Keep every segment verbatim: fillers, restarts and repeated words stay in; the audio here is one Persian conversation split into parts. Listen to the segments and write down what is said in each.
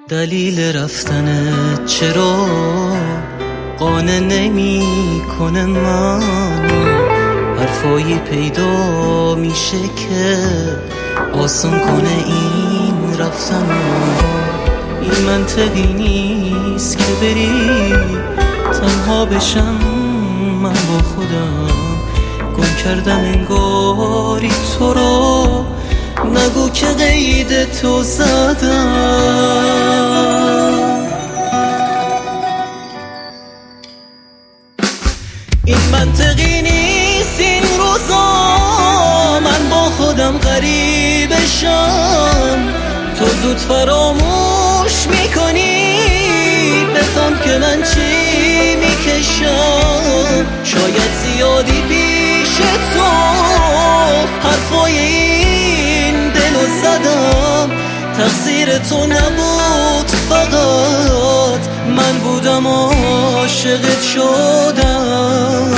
دلیل رفتنت چرا قانع نمی کنه منو؟ حرفایی پیدا میشه که آسان کنه این رفتنو. این منطقی نیست که بری تنها بشم، من با خودم گم کردم انگاری تو رو. نگو که قید تو زدم. این منطقی نیست این روزا من با خودم غریبشم. تو زود فراموش میکنی بفهم که من چی میکشم. شاید زیادی پیش تو حرفای این دلو زدم. تقصیر تو نبود فقط من بودم عاشقت شدم.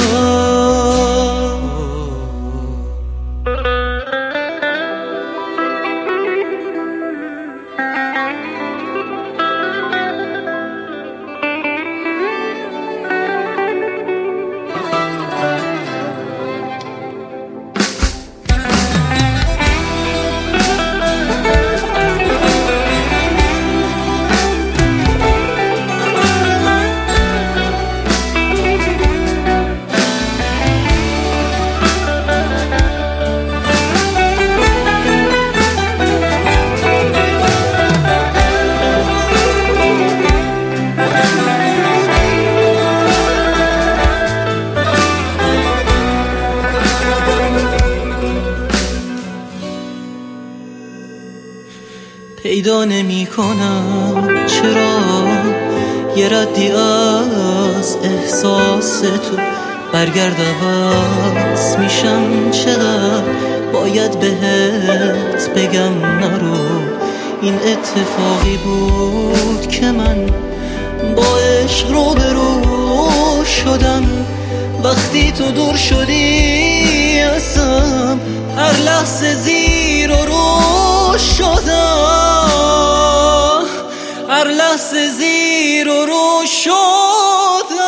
پیدا نمی کنم چرا یه ردی از احساس تو برگرد عوض میشم. چقدر باید بهت بگم نرو. این اتفاقی بود که من با عشق رو به رو شدم. وقتی تو دور شدی ازم هر لحظه زیر و رو شدم. هر لحظه زیر و رو شدم.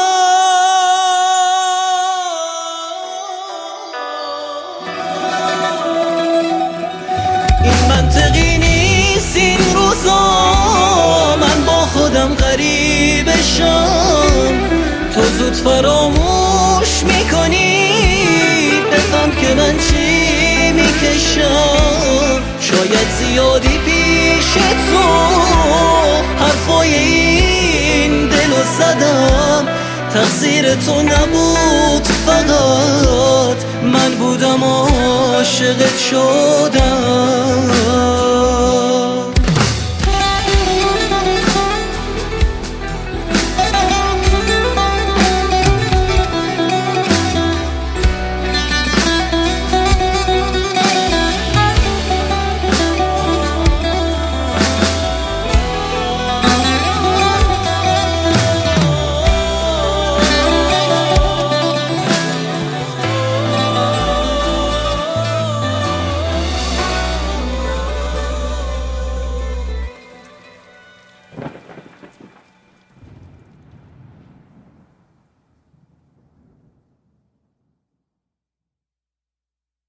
این منطقی نیست این روزا من با خودم غریبشم. تو زود فراموش میکنی بفهم که من چی میکشم. شاید زیادی پیش تو حرفای این دلو زدم. تقصیر تو نبود فقط من بودم عاشقت شدم.